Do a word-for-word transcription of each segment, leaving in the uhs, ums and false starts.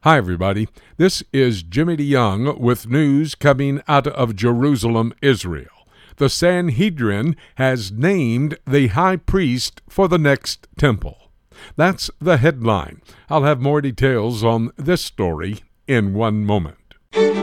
Hi, everybody. This is Jimmy DeYoung with news coming out of Jerusalem, Israel. The Sanhedrin has named the high priest for the next temple. That's the headline. I'll have more details on this story in one moment.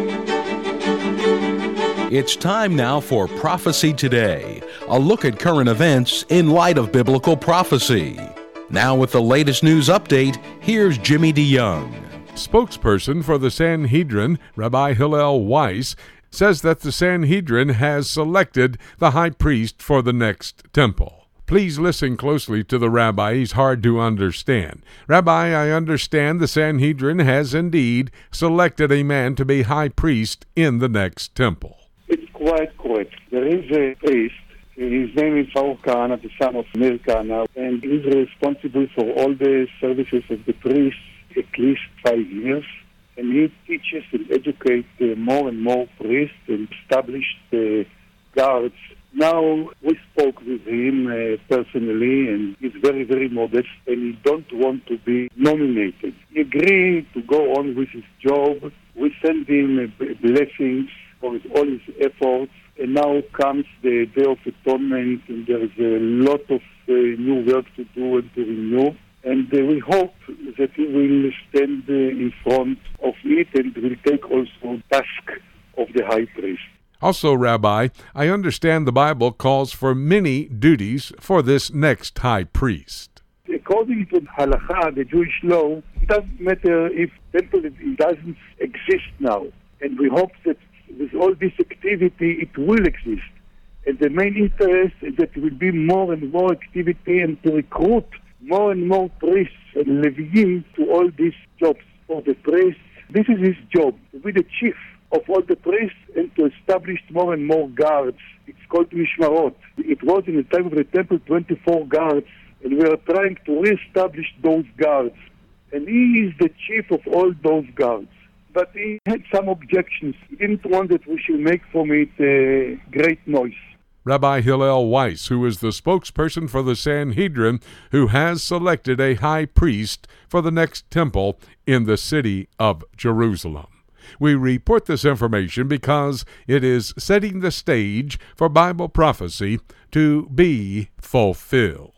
It's time now for Prophecy Today, a look at current events in light of biblical prophecy. Now with the latest news update, here's Jimmy DeYoung. Spokesperson for the Sanhedrin, Rabbi Hillel Weiss, says that the Sanhedrin has selected the high priest for the next temple. Please listen closely to the rabbi. He's hard to understand. Rabbi, I understand the Sanhedrin has indeed selected a man to be high priest in the next temple. It's quite correct. There is a priest. His name is Baruch Kahana, the son of Meir Kahana, and he's responsible for all the services of the priest at least five years. And he teaches and educates uh, more and more priests and established uh, guards. Now, we spoke with him uh, personally, and he's very, very modest, and he don't want to be nominated. He agreed to go on with his job. We send him uh, blessings for his, all his efforts, and now comes the Day of Atonement, and there is a lot of uh, new work to do and to renew. And uh, we hope that he will stand uh, in front of it and will take also task of the high priest. Also, Rabbi, I understand the Bible calls for many duties for this next high priest. According to Halakha, the Jewish law, it doesn't matter if temple it doesn't exist now. And we hope that with all this activity, it will exist. And the main interest is that there will be more and more activity and to recruit more and more priests and Leviim to all these jobs. For the priests, this is his job, to be the chief of all the priests and to establish more and more guards. It's called Mishmarot. It was in the time of the temple twenty-four guards, and we are trying to reestablish those guards. And he is the chief of all those guards. But he had some objections. He didn't want that we should make from it a great noise. Rabbi Hillel Weiss, who is the spokesperson for the Sanhedrin, who has selected a high priest for the next temple in the city of Jerusalem. We report this information because it is setting the stage for Bible prophecy to be fulfilled.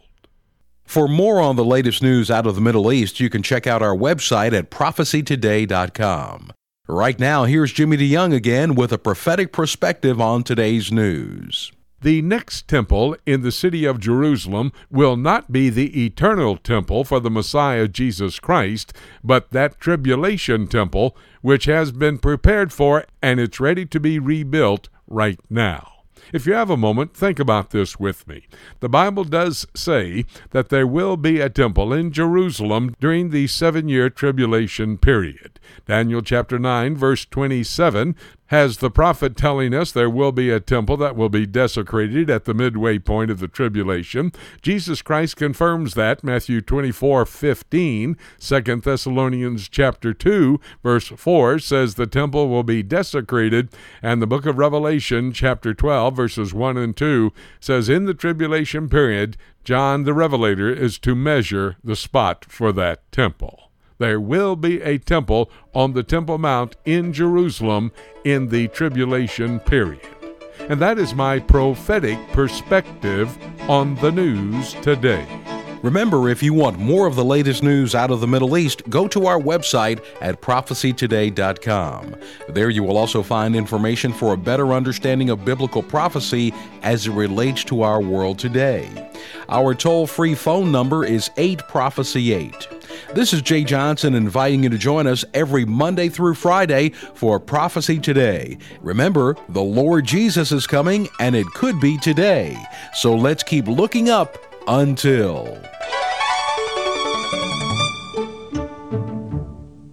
For more on the latest news out of the Middle East, you can check out our website at prophecy today dot com. Right now, here's Jimmy DeYoung again with a prophetic perspective on today's news. The next temple in the city of Jerusalem will not be the eternal temple for the Messiah Jesus Christ, but that tribulation temple which has been prepared for and it's ready to be rebuilt right now. If you have a moment, think about this with me. The Bible does say that there will be a temple in Jerusalem during the seven-year tribulation period. Daniel chapter nine, verse twenty-seven, has the prophet telling us there will be a temple that will be desecrated at the midway point of the tribulation. Jesus Christ confirms that, Matthew twenty-four fifteen. Second Thessalonians chapter two, verse four says the temple will be desecrated, and the book of Revelation chapter twelve, verses one and two says in the tribulation period, John the Revelator is to measure the spot for that temple. There will be a temple on the Temple Mount in Jerusalem in the tribulation period. And that is my prophetic perspective on the news today. Remember, if you want more of the latest news out of the Middle East, go to our website at prophecy today dot com. There you will also find information for a better understanding of biblical prophecy as it relates to our world today. Our toll-free phone number is eight prophecy eight. This is Jay Johnson inviting you to join us every Monday through Friday for Prophecy Today. Remember, the Lord Jesus is coming, and it could be today. So let's keep looking up until...